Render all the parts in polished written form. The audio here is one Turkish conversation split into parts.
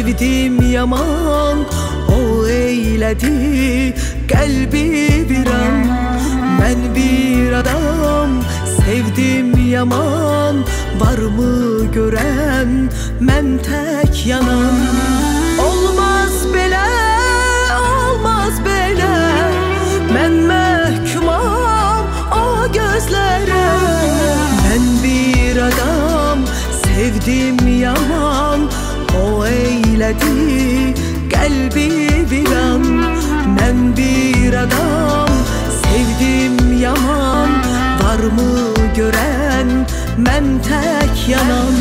sevdim yaman, o eyledi kalbi viran. Ben bir adam sevdim yaman, var mı gören men tek yanan. Olmaz bele, olmaz bele, men mehkumam o gözlere. Ben bir adam sevdim yaman, o eyledi kalbi viran. Ben bir adam sevdim yaman, var mı gören men tek yanan.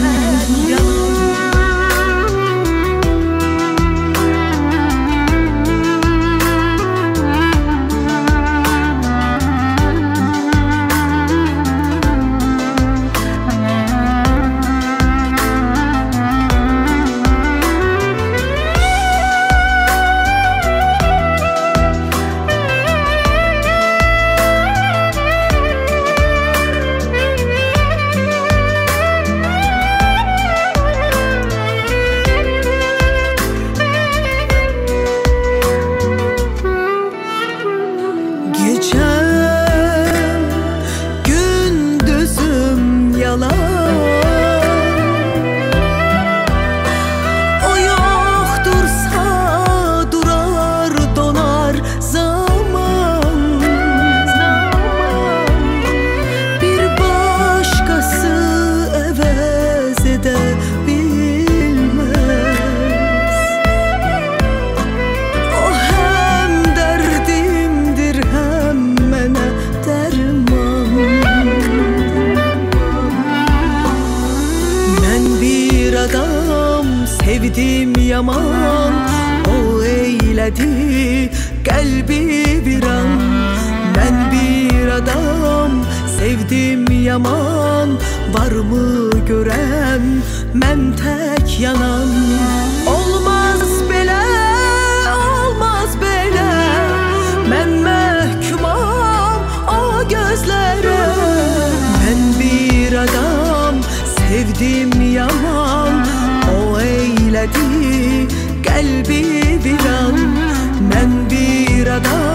Sevdim yaman, o eyledi kalbi viran. Ben bir adam sevdim yaman, var mı gören men tek yanan. Olmaz bele, olmaz bele, men mehkumam o gözlere. Ben bir adam sevdim yaman, o eyledi kalbi viran. Ben bir adam